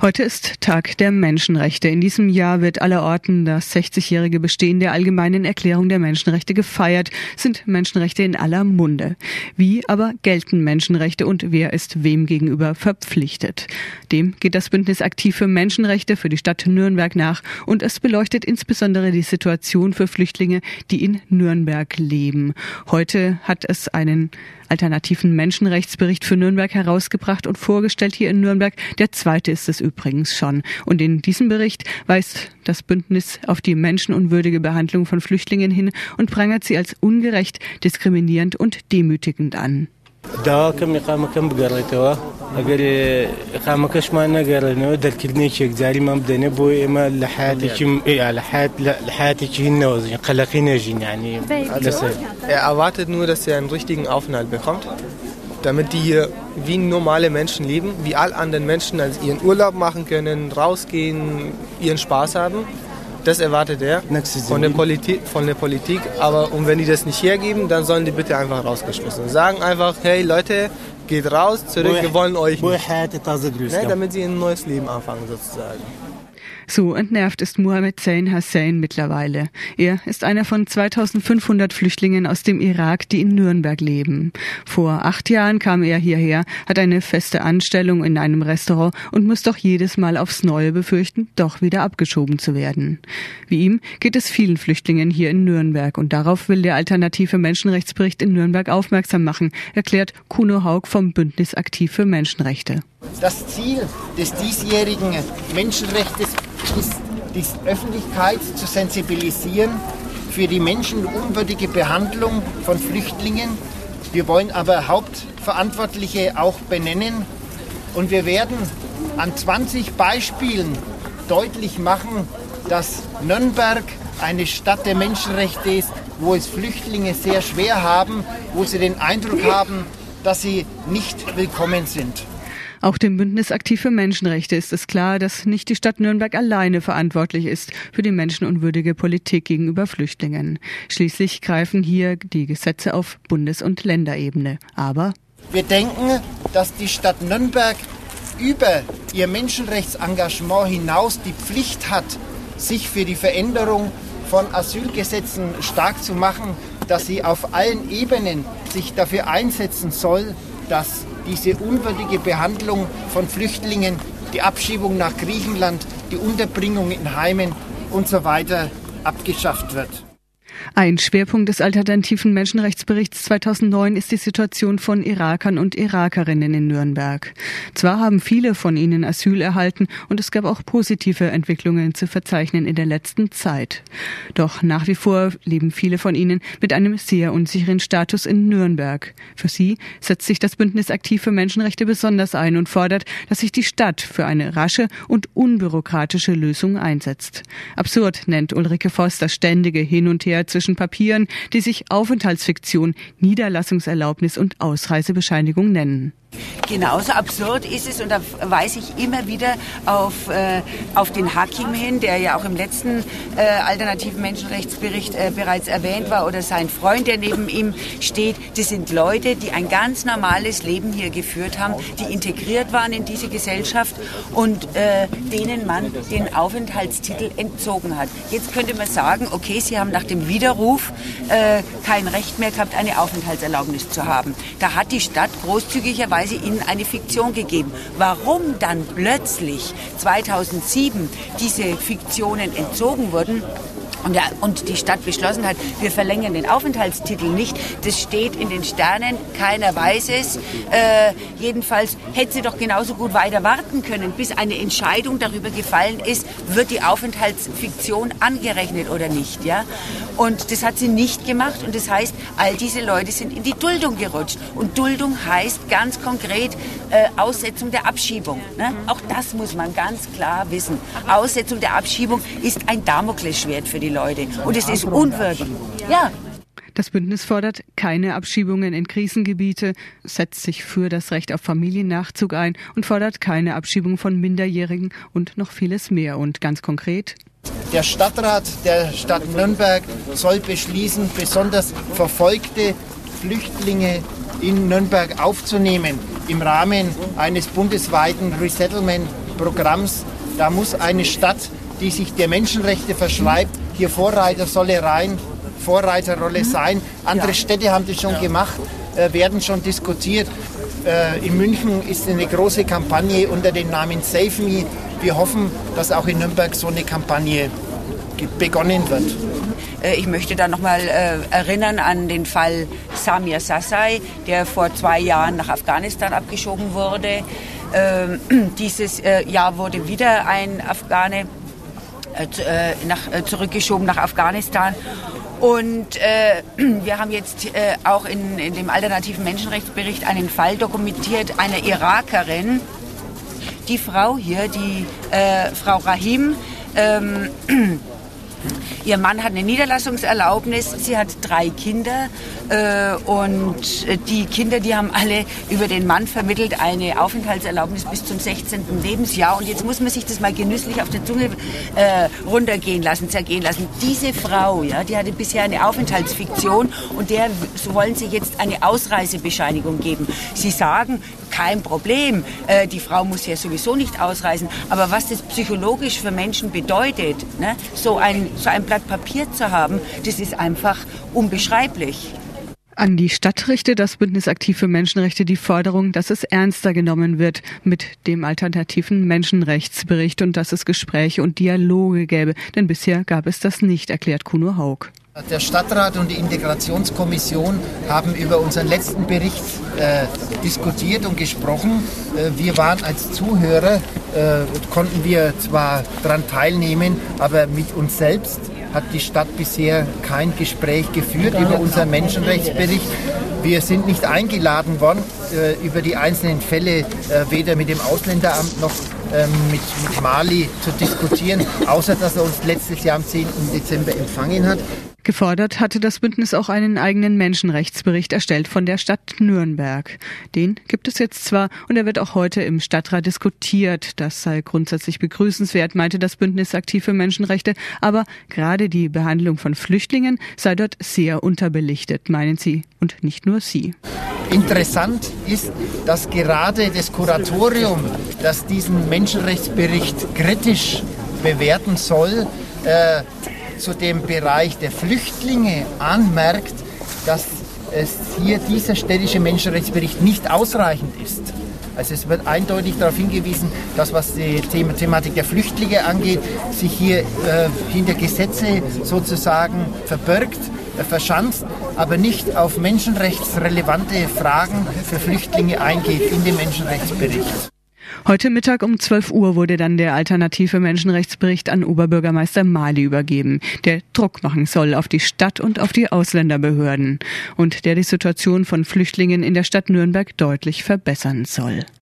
Heute ist Tag der Menschenrechte. In diesem Jahr wird allerorten das 60-jährige Bestehen der Allgemeinen Erklärung der Menschenrechte gefeiert, sind Menschenrechte in aller Munde. Wie aber gelten Menschenrechte und wer ist wem gegenüber verpflichtet? Dem geht das Bündnis Aktiv für Menschenrechte für die Stadt Nürnberg nach und es beleuchtet insbesondere die Situation für Flüchtlinge, die in Nürnberg leben. Heute hat es einen alternativen Menschenrechtsbericht für Nürnberg herausgebracht und vorgestellt hier in Nürnberg. Der zweite ist es übrigens schon. Und in diesem Bericht weist das Bündnis auf die menschenunwürdige Behandlung von Flüchtlingen hin und prangert sie als ungerecht, diskriminierend und demütigend an. Er erwartet nur, dass er einen richtigen Aufenthalt bekommt, damit die hier wie normale Menschen leben, wie alle anderen Menschen, also ihren Urlaub machen können, rausgehen, ihren Spaß haben. Das erwartet er von der Politik. Aber wenn die das nicht hergeben, dann sollen die bitte einfach rausgeschmissen. Sagen einfach, hey Leute, geht raus, zurück, wir wollen euch nicht. Ne, damit sie ein neues Leben anfangen sozusagen. So entnervt ist Mohammed Zain Hussein mittlerweile. Er ist einer von 2500 Flüchtlingen aus dem Irak, die in Nürnberg leben. Vor 8 Jahren kam er hierher, hat eine feste Anstellung in einem Restaurant und muss doch jedes Mal aufs Neue befürchten, doch wieder abgeschoben zu werden. Wie ihm geht es vielen Flüchtlingen hier in Nürnberg und darauf will der alternative Menschenrechtsbericht in Nürnberg aufmerksam machen, erklärt Kuno Haug vom Bündnis Aktiv für Menschenrechte. Das Ziel des diesjährigen Menschenrechts ist, die Öffentlichkeit zu sensibilisieren für die menschenunwürdige Behandlung von Flüchtlingen. Wir wollen aber Hauptverantwortliche auch benennen und wir werden an 20 Beispielen deutlich machen, dass Nürnberg eine Stadt der Menschenrechte ist, wo es Flüchtlinge sehr schwer haben, wo sie den Eindruck haben, dass sie nicht willkommen sind. Auch dem Bündnis Aktiv für Menschenrechte ist es klar, dass nicht die Stadt Nürnberg alleine verantwortlich ist für die menschenunwürdige Politik gegenüber Flüchtlingen. Schließlich greifen hier die Gesetze auf Bundes- und Länderebene. Aber wir denken, dass die Stadt Nürnberg über ihr Menschenrechtsengagement hinaus die Pflicht hat, sich für die Veränderung von Asylgesetzen stark zu machen, dass sie auf allen Ebenen sich dafür einsetzen soll, dass diese unwürdige Behandlung von Flüchtlingen, die Abschiebung nach Griechenland, die Unterbringung in Heimen und so weiter abgeschafft wird. Ein Schwerpunkt des alternativen Menschenrechtsberichts 2009 ist die Situation von Irakern und Irakerinnen in Nürnberg. Zwar haben viele von ihnen Asyl erhalten und es gab auch positive Entwicklungen zu verzeichnen in der letzten Zeit. Doch nach wie vor leben viele von ihnen mit einem sehr unsicheren Status in Nürnberg. Für sie setzt sich das Bündnis Aktiv für Menschenrechte besonders ein und fordert, dass sich die Stadt für eine rasche und unbürokratische Lösung einsetzt. Absurd nennt Ulrike Voss das ständige Hin und Her zwischen Papieren, die sich Aufenthaltsfiktion, Niederlassungserlaubnis und Ausreisebescheinigung nennen. Genauso absurd ist es, und da weise ich immer wieder auf den Hakim hin, der ja auch im letzten alternativen Menschenrechtsbericht bereits erwähnt war, oder sein Freund, der neben ihm steht. Das sind Leute, die ein ganz normales Leben hier geführt haben, die integriert waren in diese Gesellschaft und denen man den Aufenthaltstitel entzogen hat. Jetzt könnte man sagen, okay, sie haben nach dem Widerruf kein Recht mehr gehabt, eine Aufenthaltserlaubnis zu haben. Da hat die Stadt großzügigerweise ihnen eine Fiktion gegeben. Warum dann plötzlich 2007 diese Fiktionen entzogen wurden und die Stadt beschlossen hat, wir verlängern den Aufenthaltstitel nicht, das steht in den Sternen, keiner weiß es. Jedenfalls hätte sie doch genauso gut weiter warten können, bis eine Entscheidung darüber gefallen ist, wird die Aufenthaltsfiktion angerechnet oder nicht. Ja? Und das hat sie nicht gemacht und das heißt, all diese Leute sind in die Duldung gerutscht. Und Duldung heißt ganz konkret Aussetzung der Abschiebung. Ne? Auch das muss man ganz klar wissen. Aussetzung der Abschiebung ist ein Damoklesschwert für die Leute. Und es ist unwürdig. Ja. Das Bündnis fordert keine Abschiebungen in Krisengebiete, setzt sich für das Recht auf Familiennachzug ein und fordert keine Abschiebung von Minderjährigen und noch vieles mehr. Und ganz konkret: Der Stadtrat der Stadt Nürnberg soll beschließen, besonders verfolgte Flüchtlinge in Nürnberg aufzunehmen im Rahmen eines bundesweiten Resettlement Programms. Da muss eine Stadt, die sich der Menschenrechte verschreibt, hier Vorreiterrolle sein. Andere Städte haben das schon gemacht, werden schon diskutiert. In München ist eine große Kampagne unter dem Namen Save Me. Wir hoffen, dass auch in Nürnberg so eine Kampagne begonnen wird. Ich möchte da nochmal erinnern an den Fall Samir Sasai, der vor 2 Jahren nach Afghanistan abgeschoben wurde. Dieses Jahr wurde wieder ein Afghane zurückgeschoben nach Afghanistan. Und wir haben jetzt auch in dem alternativen Menschenrechtsbericht einen Fall dokumentiert, einer Irakerin. Die Frau hier, die Frau Rahim, ihr Mann hat eine Niederlassungserlaubnis, sie hat 3 Kinder und die Kinder, die haben alle über den Mann vermittelt eine Aufenthaltserlaubnis bis zum 16. Lebensjahr. Und jetzt muss man sich das mal genüsslich auf der Zunge zergehen lassen. Diese Frau, ja, die hatte bisher eine Aufenthaltsfiktion und der wollen sie jetzt eine Ausreisebescheinigung geben. Sie sagen, kein Problem, die Frau muss ja sowieso nicht ausreisen. Aber was das psychologisch für Menschen bedeutet, ne, so ein Blatt Papier zu haben, das ist einfach unbeschreiblich. An die Stadt richtet das Bündnis Aktiv für Menschenrechte die Forderung, dass es ernster genommen wird mit dem alternativen Menschenrechtsbericht und dass es Gespräche und Dialoge gäbe. Denn bisher gab es das nicht, erklärt Kuno Haug. Der Stadtrat und die Integrationskommission haben über unseren letzten Bericht diskutiert und gesprochen. Wir waren als Zuhörer, konnten wir zwar daran teilnehmen, aber mit uns selbst hat die Stadt bisher kein Gespräch geführt über unseren Menschenrechtsbericht. Wir sind nicht eingeladen worden, über die einzelnen Fälle weder mit dem Ausländeramt noch mit Mali zu diskutieren, außer dass er uns letztes Jahr am 10. Dezember empfangen hat. Gefordert hatte das Bündnis auch einen eigenen Menschenrechtsbericht erstellt von der Stadt Nürnberg. Den gibt es jetzt zwar und er wird auch heute im Stadtrat diskutiert. Das sei grundsätzlich begrüßenswert, meinte das Bündnis Aktiv für Menschenrechte. Aber gerade die Behandlung von Flüchtlingen sei dort sehr unterbelichtet, meinen sie. Und nicht nur sie. Interessant ist, dass gerade das Kuratorium, das diesen Menschenrechtsbericht kritisch bewerten soll, zu dem Bereich der Flüchtlinge anmerkt, dass dieser städtische Menschenrechtsbericht nicht ausreichend ist. Also es wird eindeutig darauf hingewiesen, dass was die Thematik der Flüchtlinge angeht, sich hier hinter Gesetze sozusagen verbirgt, verschanzt, aber nicht auf menschenrechtsrelevante Fragen für Flüchtlinge eingeht in dem Menschenrechtsbericht. Heute Mittag um 12 Uhr wurde dann der alternative Menschenrechtsbericht an Oberbürgermeister Mali übergeben, der Druck machen soll auf die Stadt und auf die Ausländerbehörden und der die Situation von Flüchtlingen in der Stadt Nürnberg deutlich verbessern soll.